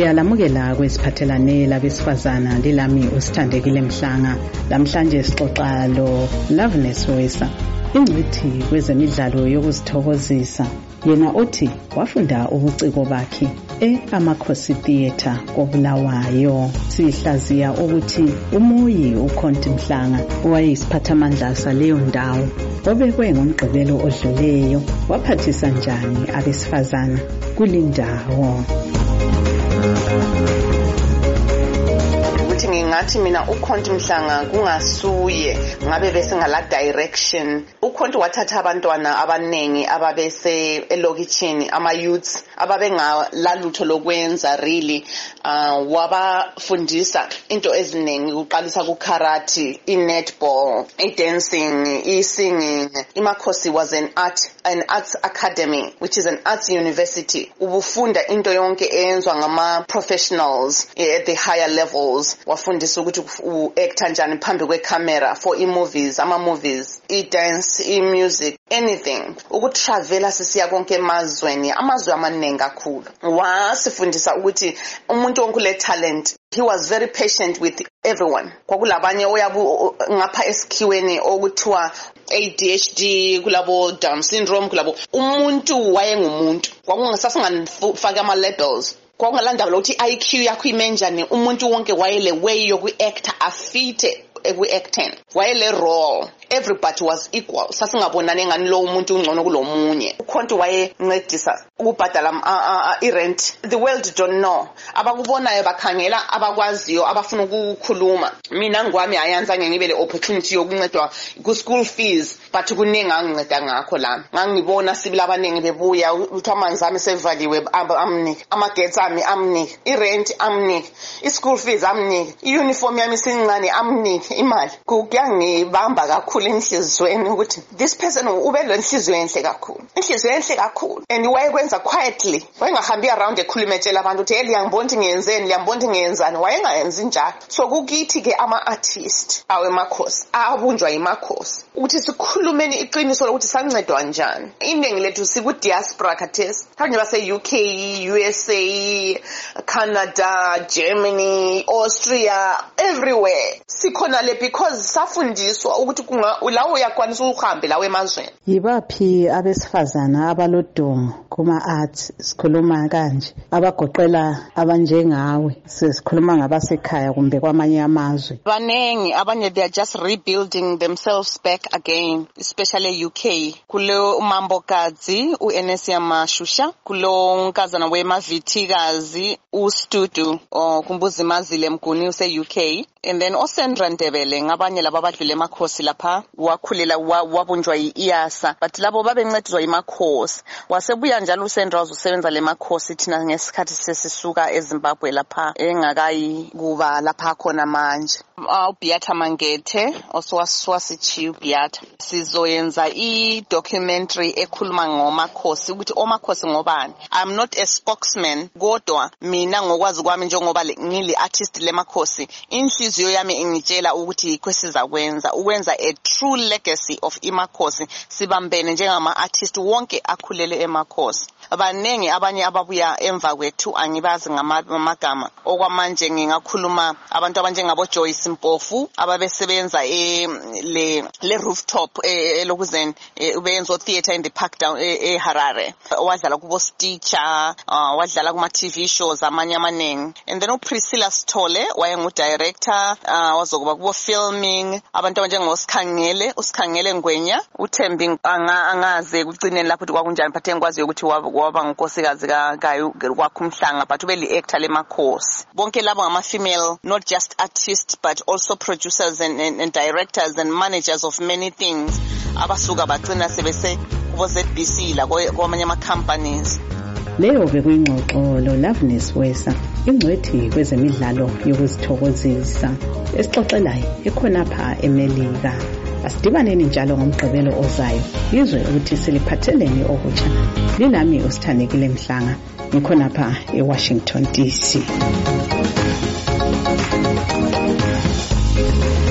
Siyalamukela kwesiphathelane labesifazana lilami usithandekile Mhlanga. Lamhlanje sixoxa lo Loveness Wesa, ingcithi kwezemidlalo yokuzithokozisa. Yena uthi wafunda ubuciko bakhe eAmakhosi Theatre koBulawayo. Sihlaziya ukuthi uMoyi uKhonti Mhlanga owayeyisiphathamandla saleyo ndawo obekwe ngomgqibelo odluleyo waphathisa njani abesifazana kulindawo. Ukuthi ngingathi mina uKhonti Mhlanga kungasuye ngabe bese ngala direction. uKhonti wathatha abantwana abanengi ababese elokitshini, ama youths ababengalalutho lokwenza really, wabafundisa into eziningi, uqalisa ku karate, i-netball, i-dancing, i-singing. iMakhosi was an arts academy, which is an arts university. Ubufunda into yonke eyenzwa ngama professionals at the higher levels. Wafundisa ukuthi u-acta njani phambi kwe-camera for i-movies, ama-movies, i-dance, i-music, anything. Ukutravela sisiya konke emazweni, amazwe amaningi kakhulu. Wasifundisa ukuthi umuntu wonke le talent. He was very patient with everyone. Kwakulabanye oyabu ngapha esikhiweni okuthiwa ADHD, kulabo Down syndrome, kulabo umuntu wayengumuntu. Kwakungasasingafaka ama labels. Kwakungalanda ukuthi IQ yakho imenjani, umuntu wonke wayele way yoku-acta afite eku-acting, wayele role. Everybody was equal. Sasingabonani ngani lo umuntu ungcono kulomunye. uKhonti wayencedisa ukubhadala i-rent. The world don't know. Abakubonayo bakhangela abakwaziyo abafuna ukukhuluma. Mina ngwami ayanza ngibe le opportunity yokuncedwa ku school fees, but kuningi anginceda ngakho la. Ngangibona sibila abaningi bebuya uthi amanzi ami sevaliwe amnike, amagetsi ami amnike, i-rent amnike, i-school fees amnike, i-uniform yami sincane amnike imali. Kuyangibamba kakhulu enhlizweni ukuthi this person ube lenhliziyo enhle kakhulu, inhliziyo enhle kakhulu, and wayekwenza quietly. Wayengahambi around ekhuluma etshela abantu ukuthi hey liyangibona ukuthi ngiyenzeni, liyangibona ukuthi ngiyenzani. Wayengayenzi njalo. So kukithi ke ama artist awemakhosi abunjwa yimakhosi ukuthi sikhulumeni iqiniso lokuthi sancedwa njani. Iningi lethu siku diaspora khathesi, abanye base UK, USA, Canada, Germany, Austria, everywhere sikhona le because safundiswa ukuthi lawo uyakwanisa uhambe lawo emazweni. Yibaphi abesifazana abalodongo kuma arts sikhuluma kanje abagoqela abanjengawe, sesikhuluma ngabasekhaya kumbe kwamanye amazwe? Banengi, abanye they are just rebuilding themselves back again, especially UK. Kulo uMambokazi, uEnesia Mashusha, kulo unkazana weMavithikazi, uStudu, Kumbuzi Mazile Mguni use UK. And then Osendra Ndebele ngabanye laba badlule emakhosi lapha wakhulela wabunjwa iIASA, but labo babencedwa imakhosi. Wasebuya njalo uSendra uzosebenza lemakhosi thina ngesikhathi sesisuka eZimbabwe lapha engakayi kuba lapha khona manje. uBeata Mangethe oswasichiu Beata sizoyenza i-documentary ekhuluma ngomakhosi ukuthi omakhosi ngobani. I'm not a spokesman kodwa mina ngokwazi kwami njengoba ngili artist lemakhosi, inhliziyo yami ingitshela ukuthi kwesiza ukwenza a true legacy of imakhosi, sibambene njengama artist wonke akhulele emakhosi. Abanengi abanye ababuya emva kwethu angibazi ngamagama. Okwamanje ngingakhuluma abantu abanjengabo Joyce Mpofu ababesebenza le rooftop elokuzeni ubenzo theater in the park down eHarare. Wadlala kubo Stitcher, wadlala kuma TV shows amanye amanengi. And then uPriscilla Sithole wayengu director, wazokuba kubo filming. Abantu abanjengo uSikhangele Ngwenya, uThembi angaze kucineni lapho ukuthi kwakunjani, but engikwazi ukuthi waba ngunkosikazi kwaKhumhlanga, but ubeli actor lemakhosi. Bonke labo ngama female, not just artists but also producers and directors and managers of many things. Abasuka bagcina sebese kubo ZBC la kwamanye ama companies. Leyo bekuyingxoxo lo Loveness Wesa, ingcwethi kwezemidlalo yokuzithokozisa esixoxelayo ekhona pha eMelika. Asidibaneni njalo ngomgqibelo ozayo izwe ukuthi siliphatheleni okutsha. Linami usithandekile Mhlanga, ngikhona pha eWashington DC.